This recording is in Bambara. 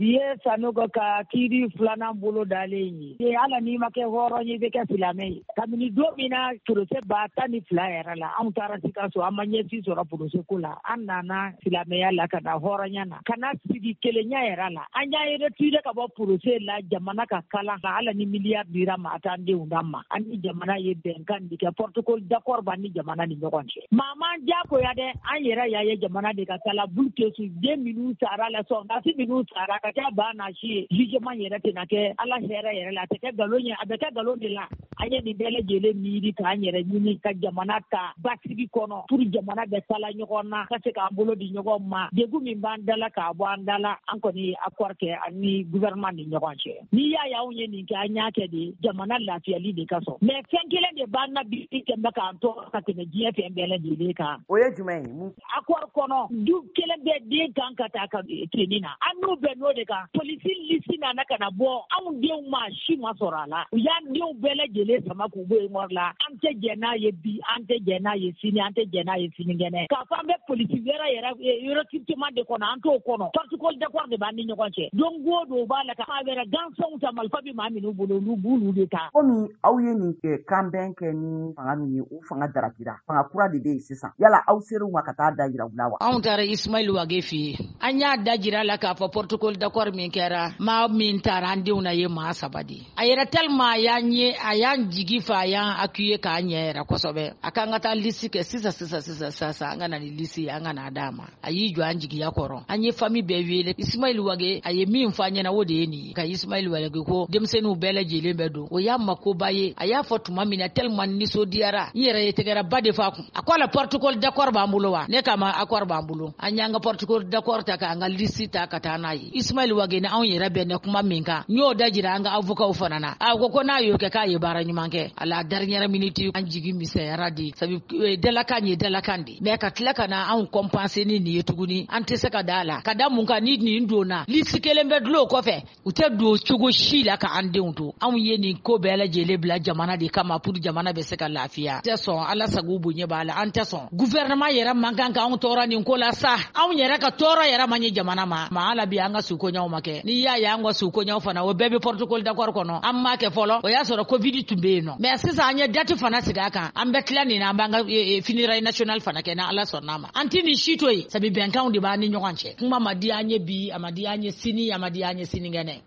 Ye sanogo ka kiri fulana bolo dalen ye ala ni ma kɛ hɔrɔn ye bɛ kɛ silamɛ ye kabini don min na procès ba 12 yɛrɛ la an taara Sikaso an ma ɲɛsi sɔrɔ procès ko la an nana silamɛya la ka na hɔrɔnya na kana sigi kelenya yɛrɛ la an y'a retiré ka bɔ procès la jamana ka kalan ka ala ni miliyari dira ma atan denw d'an ma an ni jamana ye bɛnkan di kɛ protocole d'accord ba ni jamana ni ɲɔgɔn cɛ mama jagoya dɛ an yɛrɛ y'a ye jamana de ka kala bulkesu 2 minutes sara la sɔn 10 minutes sara ka kɛ ba na si jugement yɛrɛ tɛna kɛ ala hɛrɛ yɛrɛ la a tɛ kɛ galon ye a bɛ kɛ galon de la an ye nin bɛɛ lajɛlen miiri k'an yɛrɛ ɲini ka jamana ta basigi kɔnɔ pour jamana bɛ tala ɲɔgɔn na ka se k'an bolo di ɲɔgɔn ma degun min b'an dala k'a bɔ an dala an kɔni accord kɛ ani gouvernement ni ɲɔgɔn cɛ n'i y'a ye anw ye nin kɛ an y'a kɛ de jamana lafiyali de ka sɔn mais fɛn kelen de b'an na bi tɛmɛ k'an tɔɔrɔ ka tɛmɛ diɲɛ fɛn bɛɛ lajɛlen kan o ye jumɛn ye accord kɔnɔ du kelen bɛ den kan ka taa ka training na an n'u bɛn n'o de kan polisi lisi nana ka na bɔ anw denw ma si ma sɔrɔ a la u y'an denw bɛɛ lajɛlen sama k'u bɔ yen nɔ la an tɛ jɛ n'a ye bi an tɛ jɛ n'a ye sini an tɛ jɛ n'a ye sinikɛnɛ k'a fɔ an bɛ polisi wɛrɛ yɛrɛ recrutement de kɔnɔ an t'o kɔnɔ protocole d'accord de b'an ni ɲɔgɔn cɛ don o don u b'a la ka wɛrɛ gansanw ta marifa bɛ maa minnu bolo olu b'olu de ta komi aw ye nin kanbɛn kɛ ni fanga min ye u fanga darakira fanga kura de bɛ yen sisan yala aw ser'u ma ka taa da yira u la wa anw taara Ismail Wage fɛ yen an y'a da jira la k'a fɔ protocole d'accord min kɛra maa min taara an denw na ye maa 3 de a yɛrɛ tellement a y'an jigi fa a y'an accueillir k'a ɲɛ yɛrɛ kosɛbɛ a kan ka taa liste kɛ sisan an ka na ni liste an ka na d'a ma a y'i jɔ an jigiya kɔrɔ an ye famille bɛɛ wele Ismail Wage a ye min fɔ an ɲɛna o de ye nin ye ka Ismail Wage ko denmisɛnninw bɛɛ lajɛlen bɛ don o y'a makoba ye a y'a fɔ tuma min na tellement nisɔndiyara n yɛrɛ ye tɛgɛrɛ ba de f'a kun a ko ala protocole d'accord b'an bolo wa ne k'a ma accord b'an bolo an y'an ka protocole d'accord ta k'an ka liste ta ka taa n'a ye Ismail Wage ni anw yɛrɛ bɛn ne kuma min kan n y'o da jira an ka avocats fana na a ko n'a y'o kɛ k'a ye baara ɲuman kɛ a la dernière minute an jigi misɛnyara de sabu dalakan ye dalakan de mais ka tila ka na anw compenser ni nin ye tuguni an tɛ se ka da la ka da mun kan ni nin donna liste kelen bɛ dulon kɔfɛ u tɛ don cogo si la ka an denw to anw ye nin ko bɛɛ lajɛlen bila jamana de kama pour jamana bɛ se ka lafiya tɛ sɔn ala sago bonya b'a la an tɛ sɔn gouvernement yɛrɛ man kan ka anw tɔɔrɔ nin ko la sa anw yɛrɛ ka tɔɔrɔ yɛrɛ man ye jamana ma ala bi an ka sukoɲaw ma kɛ ni y'a ye an ka sukoɲaw fana o bɛɛ bɛ protocole d'accord kɔnɔ an ma kɛ fɔlɔ o y'a sɔrɔ covid tun bɛ yen nɔ mais sisan an ye date fana sigi a kan an bɛ tila nin na an b'an ka funérailles nationales fana kɛ ni ala sɔnn'a ma an tɛ nin si to yen sabu bɛnkanw de b'an ni ɲɔgɔn cɛ kuma ma di an ye bi a ma di an ye sini a ma di an ye sinikɛnɛ